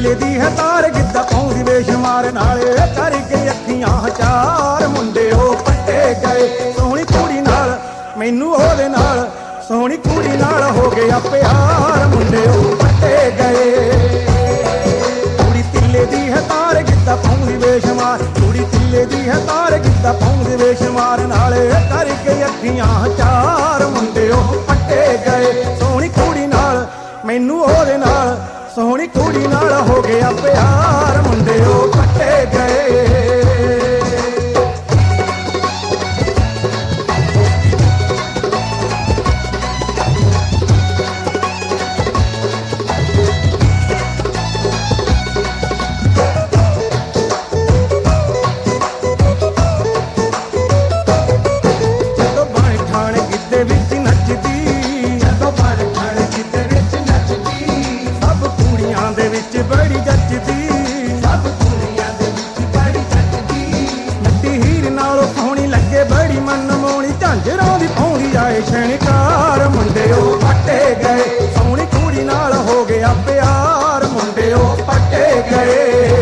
तिल्ले दी है तार गिद्धा पाउंदी बेशुमार नाले करके अखियां चार मुंडे ओ पट्टे गए सोहनी कुड़ी नाल मैनू ओहदे नाल सोहनी कुड़ी नाल हो गया प्यार मुंडे ओ पट्टे गए कुड़ी तिल्ले दी है तार गिद्धा पाउंदी बेशुमार कुड़ी तिल्ले दी है तार गिद्धा पाउंदी बेशुमार नाले करके अखियां चार मुंडे ओ पट्टे गए सोहनी कुड़ी नाल मैनू ओहदे नाल सोहनी कुड़ी नाल हो गया प्यार मुंडे ओ पट्टे गए बड़ी जचदी सब कुड़ियां दे विच बड़ी जचदी नट्टी हीर नालों सोहनी लगे बड़ी मन मोहनी झांजरां दी पाउंदी जाए शणकार मुंडे ओ पट्टे गए सोहनी कुड़ी नाल हो गया प्यार मुंडे ओ पट्टे गए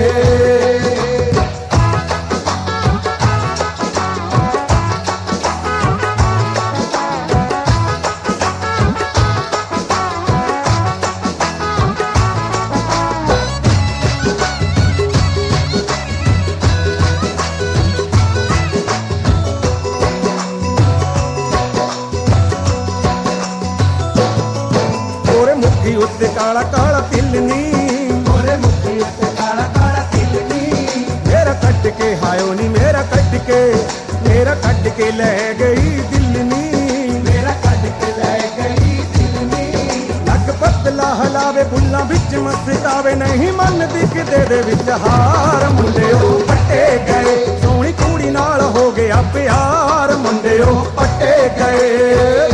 मुखी उत्ते काला काला तिल नी मोरे मुखी उत्ते काला काला तिल नी मेरा कट के हायो नी मेरा कट के ले गई दिल नी मेरा कट के ले गई दिल नी लग पतला हलावे बुल्ला बिच मस्तावे नहीं मन दिखदे दे विच हार मुंडे ओ पट्टे गए सोहनी कुड़ी नाल हो गया प्यार मुंडे ओ पट्टे गए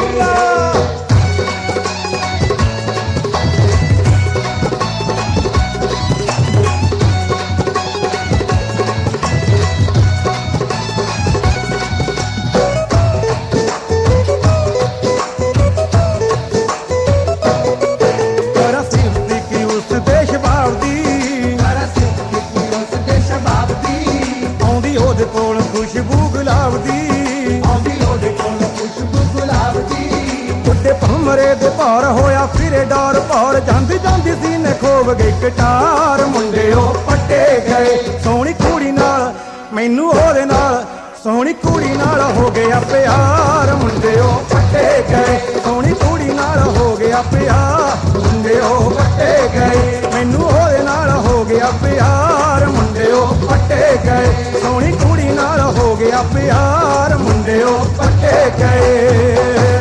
खुशबू गुलाब दी आंदी ओदे कोल खुशबू गुलाब दी उड्डे भमरे दे पार होया फिरे डार पार जांदी जांदी सीने खोव गई कटार मुंडे ओ पट्टे गए सोहनी कुड़ी नाल मैनू ओहदे नाल सोहनी कुड़ी नाल हो गया प्यार मुंडे ओ पट्टे गए सोहनी कुड़ी नाल हो गया प्यार मुंडे ओ पट्टे गए मैनू ओहदे नाल हो गया प्यार मुंडे ओ पट्टे गए सोहनी कुड़ी नाल हो गया प्यार मुंडे ओ पट्टे गए।